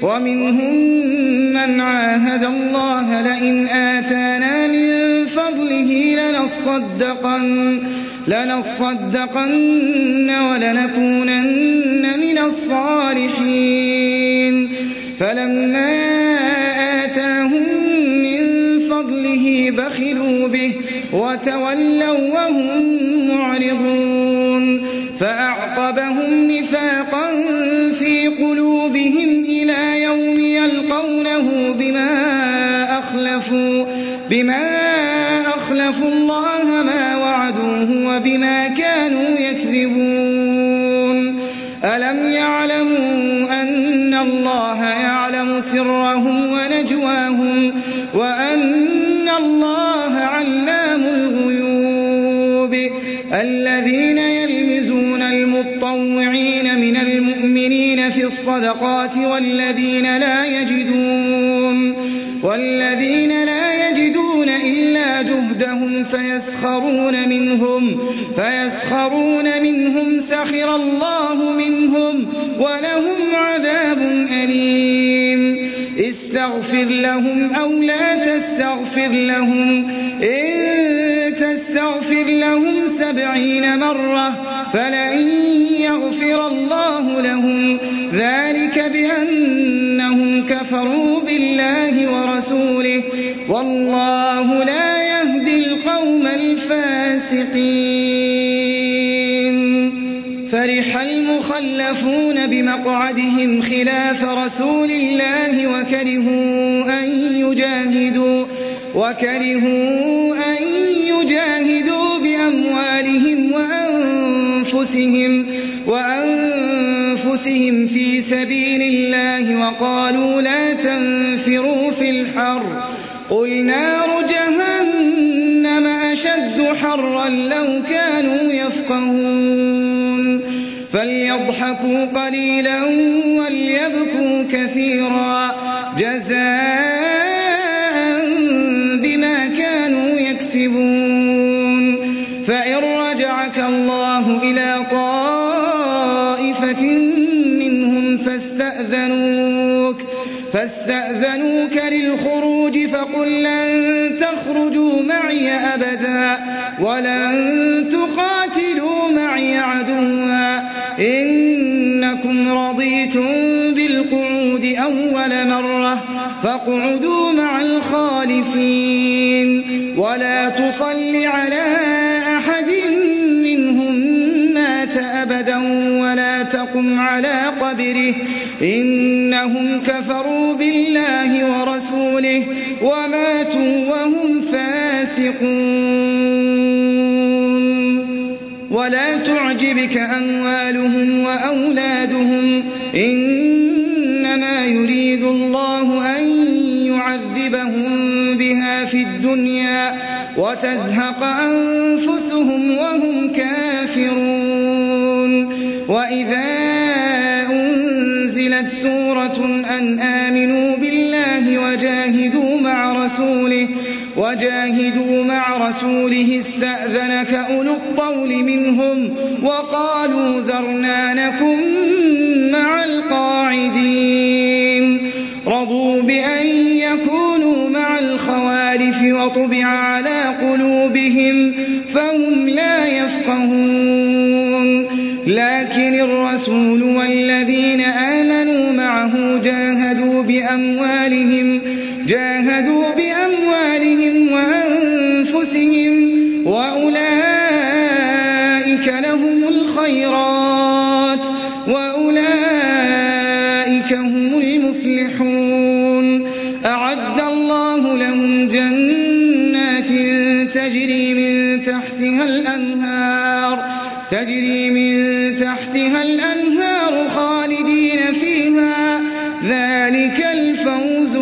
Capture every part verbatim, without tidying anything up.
ومنهم من عاهد الله لئن آتانا من فضله لنصدقن, لنصدقن ولنكونن من الصالحين فلما آتاهم من فضله بخلوا به وتولوا وهم معرضون فأعقبهم نفاقا في قلوبهم إلى يوم يلقونه بما أخلفوا, بما أخلفوا الله ما وعدوه وبما كانوا يكذبون ألم يعلموا أن الله يعلم سرهم ونجواهم وأن الله علام الغيوب الذين يلمزون المطوعين من المؤمنين في الصدقات والذين لا يجدون والذين لا يجدون إلا جهدهم فيسخرون منهم فيسخرون منهم سخر الله منهم ولهم عذاب أليم استغفر لهم أو لا تستغفر لهم إن تستغفر لهم سبعين مرة فلن يغفر الله لهم ذلك بأنهم كفروا بالله ورسوله والله لا يهدي القوم الفاسقين فرح المخلفون بمقعدهم خلاف رسول الله وكرهوا أن يجاهدوا وكرهوا أن يجاهدوا بأموالهم وأنفسهم وأنفسهم في سبيل الله وقالوا لا تنفروا في الحر قل نار جهنم أشد حرا لو كانوا يفقهون فليضحكوا قليلا وليبكوا كثيرا جزاء بما كانوا يكسبون فإن رجعك الله إلى طائفة منهم فاستأذنوك فاستأذنوك للخروج فقل لن تخرجوا معي أبدا ولن تقاتلوا معي عدوا إنكم رضيتم بالقعود أول مرة فاقعدوا مع الخالفين ولا تصل على أحد منهم مات أبدا ولا تقم على قبره إنهم كفروا بالله ورسوله وماتوا وهم فاسقون ولا تعجبك أموالهم وأولادهم إنما يريد الله أن يعذبهم بها في الدنيا وتزهق أنفسهم وهم كافرون وإذا أنزلت سورة أن آمنوا بالله وجاهدوا مع رسوله وجاهدوا مع رسوله استأذنك أولو الطول منهم وقالوا ذرنا نكن مع القاعدين رضوا بأن يكونوا مع الخوالف وطبع على قلوبهم فهم لا يفقهون لكن الرسول والذين آمنوا معه جاهدوا بأموالهم جاهدوا بأموالهم وأنفسهم وأولئك لهم الخيرات وأولئك هم المفلحون أعد الله لهم جنات تجري من تحتها الأنهار تجري من تحتها الأنهار خالدين فيها ذلك الفوز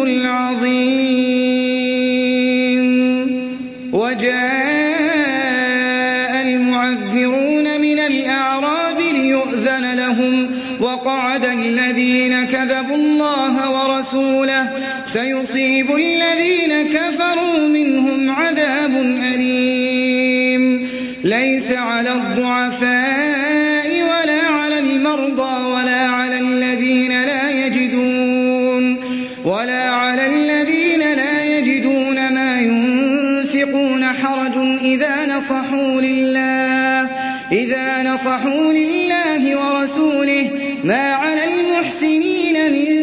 العظيم وجاء المعذرون من الأعراب ليؤذن لهم وقعد الذين كذبوا الله ورسوله سيصيب الذين كفروا منهم عذاب أليم ليس على الضعفاء ولا على المرضى ولا على الذين لا يجدون ولا على الذين لا يجدون ما ينفقون حرج إذا نصحوا لله إذا نصحوا لله ورسوله ما على المحسنين من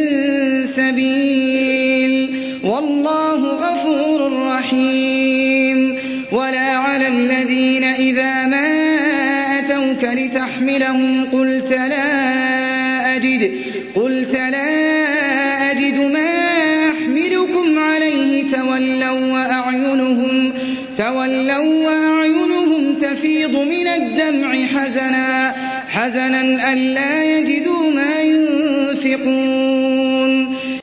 سبيل والله غفور رحيم. ولا على الذين إذا ما أتوك لتحملهم قلت لا أجد قلت لا أجد ما أحملكم عليه تولوا وأعينهم تولوا وأعينهم تفيض من الدمع حزنا حزنا ألا يجدوا ما ينفقون